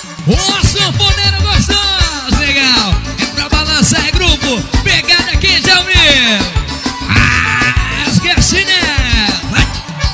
Ô, sanfoneiro gostoso, legal. É pra balançar, é grupo. Pegada aqui, Jalmir. Esquece, né? Vai.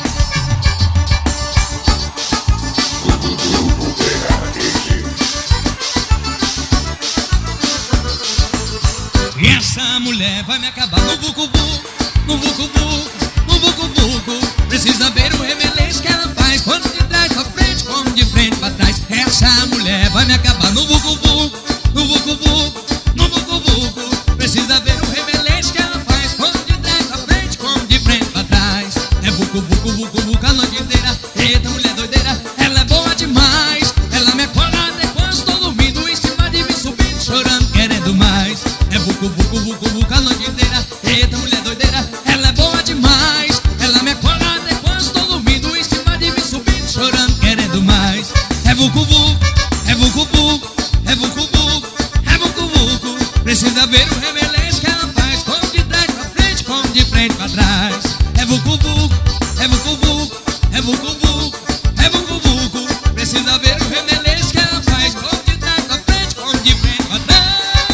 E essa mulher vai me acabar no vucu-vucu, no vucu-vucu, no vucu-vucu. Precisa ver o remeleixo que ela faz, quando de trás pra frente, como de frente pra trás. Essa mulher vai me acabar no vucu-vucu, no vucu-vucu, no vucu-vucu. Precisa ver o remeleixo que ela faz, quando de trás pra frente, como de frente pra trás. É vucu-vucu, vucu-vucu a noite inteira. Eita, mulher doideira, ela é boa demais. Ela me acorda até quando estou dormindo, em cima de mim subindo, chorando, querendo mais. É vucu-vucu, vucu-vucu a noite inteira. Eita, mulher doideira, ela é boa demais. Ela me acorda até quando estou dormindo, em cima de mim subindo, chorando, querendo mais. É vucu-vucu, é vucu-vucu, é vucu-vucu, é vucu-vucu. Precisa ver o remeleixo que ela faz, como de trás pra frente, como de frente pra trás. É vucu-vucu, é vucu-vucu, é vucu-vucu, é vucu-vucu. Precisa ver o remeleixo que ela faz, como de trás pra frente, como de frente pra trás.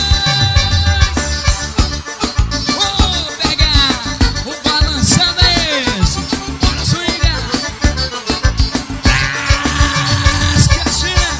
Vou pegar o balançando é esse. Bora swingar. Esquece, né?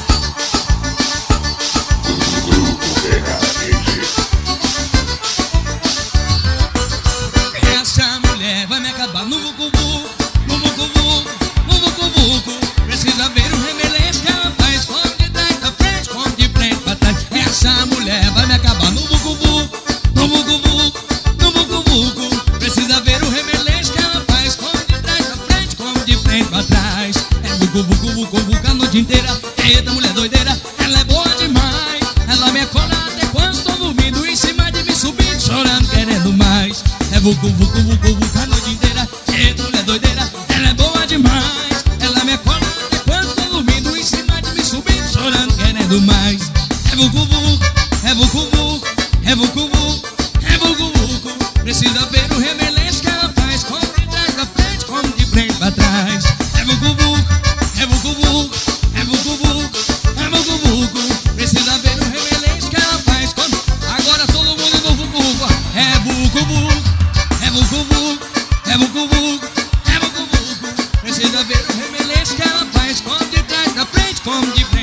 Essa mulher vai me acabar no vucu-vucu, no vucu-vucu, no vucu-vucu. Precisa ver o remeleixo que ela faz, como de trás pra frente, como de frente pra trás. Essa mulher vai me acabar no vucu-vucu, no vucu-vucu, no vucu-vucu. Precisa ver o remeleixo que ela faz, como de trás pra frente, como de frente pra trás. É vucu-vucu, vucu-vucu a noite inteira. Eita, mulher doideira, ela é boa demais. Ela me acorda até quando estou dormindo, em cima de mim subindo, chorando, querendo mais. É vucu-vucu, vucu-vucu a noite inteira. Eita, mulher doideira, ela é boa demais. Ela me acorda até quando estou dormindo, em cima de mim subindo, chorando, querendo mais. É vucu-vucu, é vucu-vucu, é vucu-vucu, é vucu-vucu. Precisa ver o remeleixo que ela faz, como de trás pra frente, como de frente pra trás. É vucu-vucu, é vucu-vucu, é vucu-vucu, é vucu-vucu. Precisa ver o remeleixo que ela faz, como... Agora todo mundo no vucu-vucu. É vucu-vucu, é vucu-vucu, é vucu-vucu, é vucu-vucu. Precisa ver o remeleixo que ela faz, como de trás pra frente, como de frente.